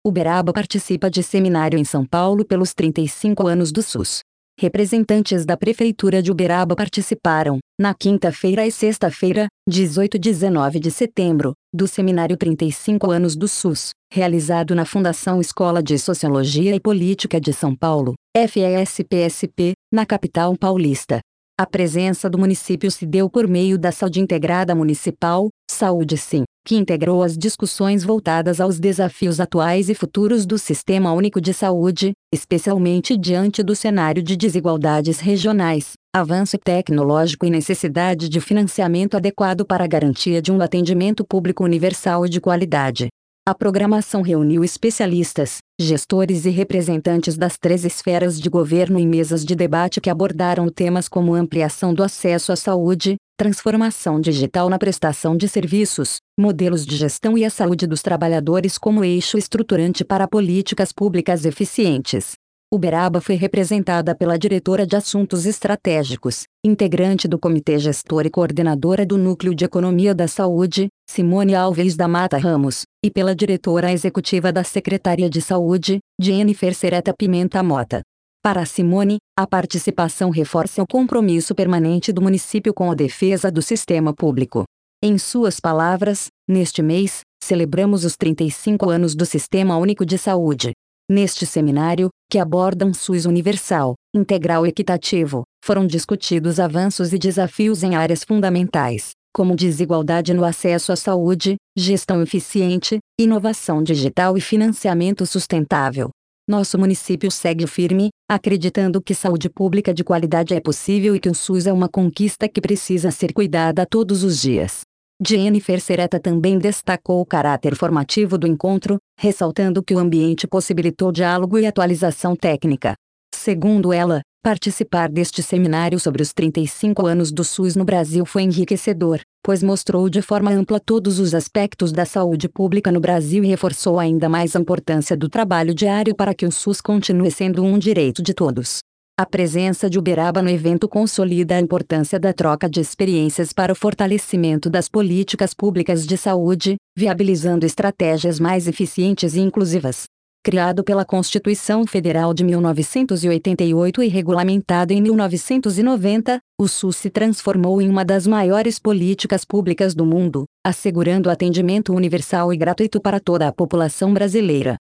Uberaba participa de seminário em São Paulo pelos 35 anos do SUS. Representantes da Prefeitura de Uberaba participaram, na quinta-feira e sexta-feira, 18 e 19 de setembro, do seminário 35 anos do SUS, realizado na Fundação Escola de Sociologia e Política de São Paulo, FESPSP, na capital paulista. A presença do município se deu por meio da Saúde Integrada Municipal, Saúde Sim, que integrou as discussões voltadas aos desafios atuais e futuros do Sistema Único de Saúde, especialmente diante do cenário de desigualdades regionais, avanço tecnológico e necessidade de financiamento adequado para a garantia de um atendimento público universal e de qualidade. A programação reuniu especialistas, gestores e representantes das 3 esferas de governo em mesas de debate que abordaram temas como ampliação do acesso à saúde, transformação digital na prestação de serviços, modelos de gestão e a saúde dos trabalhadores como eixo estruturante para políticas públicas eficientes. Uberaba foi representada pela diretora de Assuntos Estratégicos, integrante do Comitê Gestor e coordenadora do Núcleo de Economia da Saúde, Simone Alves da Mata Ramos, e pela diretora executiva da Secretaria de Saúde, Jennifer Sereta Pimenta Mota. Para Simone, a participação reforça o compromisso permanente do município com a defesa do sistema público. Em suas palavras, neste mês, celebramos os 35 anos do Sistema Único de Saúde. Neste seminário, que aborda um SUS universal, integral e equitativo, foram discutidos avanços e desafios em áreas fundamentais, como desigualdade no acesso à saúde, gestão eficiente, inovação digital e financiamento sustentável. Nosso município segue firme, acreditando que saúde pública de qualidade é possível e que o SUS é uma conquista que precisa ser cuidada todos os dias. Jennifer Sereta também destacou o caráter formativo do encontro, ressaltando que o ambiente possibilitou diálogo e atualização técnica. Segundo ela, participar deste seminário sobre os 35 anos do SUS no Brasil foi enriquecedor, pois mostrou de forma ampla todos os aspectos da saúde pública no Brasil e reforçou ainda mais a importância do trabalho diário para que o SUS continue sendo um direito de todos. A presença de Uberaba no evento consolida a importância da troca de experiências para o fortalecimento das políticas públicas de saúde, viabilizando estratégias mais eficientes e inclusivas. Criado pela Constituição Federal de 1988 e regulamentado em 1990, o SUS se transformou em uma das maiores políticas públicas do mundo, assegurando atendimento universal e gratuito para toda a população brasileira.